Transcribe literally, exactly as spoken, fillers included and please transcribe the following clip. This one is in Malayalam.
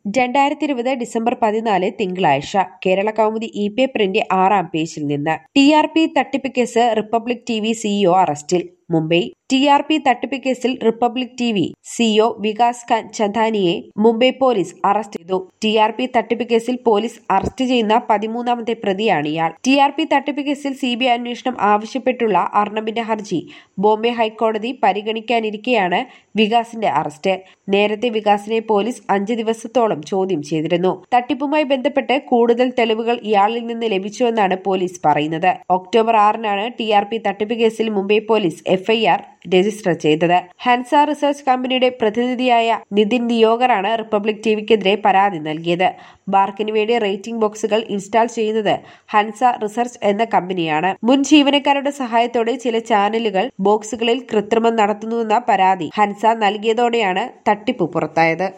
രണ്ടായിരത്തി ഇരുപത് ഡിസംബർ പതിനാല് തിങ്കളാഴ്ച കേരള കൗമുദി ഇ പേപ്പറിന്റെ ആറാം പേജിൽ നിന്ന് ടി ആർ പി തട്ടിപ്പ് case Republic T V CEO അറസ്റ്റിൽ. മുംബൈ ടി ആർ പി തട്ടിപ്പ് കേസിൽ Republic T V CEO Vikas Khan ചന്ദാനിയെ മുംബൈ പോലീസ് അറസ്റ്റ് ചെയ്തു. ടി ആർ പി തട്ടിപ്പ് കേസിൽ പോലീസ് അറസ്റ്റ് ചെയ്യുന്ന പതിമൂന്നാമത്തെ പ്രതിയാണ് ഇയാൾ. ടി ആർ പി തട്ടിപ്പ് കേസിൽ സി ബി ഐ അന്വേഷണം ആവശ്യപ്പെട്ടുള്ള അർണബിന്റെ ഹർജി ബോംബെ ഹൈക്കോടതി പരിഗണിക്കാനിരിക്കെയാണ് വികാസിന്റെ അറസ്റ്റ്. നേരത്തെ വികാസിനെ പോലീസ് അഞ്ച് ദിവസത്തോളം ചോദ്യം ചെയ്തിരുന്നു. തട്ടിപ്പുമായി ബന്ധപ്പെട്ട് കൂടുതൽ തെളിവുകൾ ഇയാളിൽ നിന്ന് ലഭിച്ചുവെന്നാണ് പോലീസ് പറയുന്നത്. ഒക്ടോബർ ആറിനാണ് ടി ആർ പി തട്ടിപ്പ് കേസിൽ Mumbai police F I R register ചെയ്തത്. ഹൻസ റിസർച്ച് കമ്പനിയുടെ പ്രതിനിധിയായ നിതിൻ നിയോഗറാണ് റിപ്പബ്ലിക് ടിവിക്കെതിരെ പരാതി നൽകിയത്. ബാർക്കിന് വേണ്ടി റേറ്റിംഗ് ബോക്സുകൾ ഇൻസ്റ്റാൾ ചെയ്യുന്നത് ഹൻസ റിസർച്ച് എന്ന കമ്പനിയാണ്. മുൻ ജീവനക്കാരുടെ സഹായത്തോടെ ചില ചാനലുകൾ ബോക്സുകളിൽ കൃത്രിമം നടത്തുന്നുവെന്ന പരാതി ഹൻസ നൽകിയതോടെയാണ് തട്ടിപ്പ് പുറത്തായത്.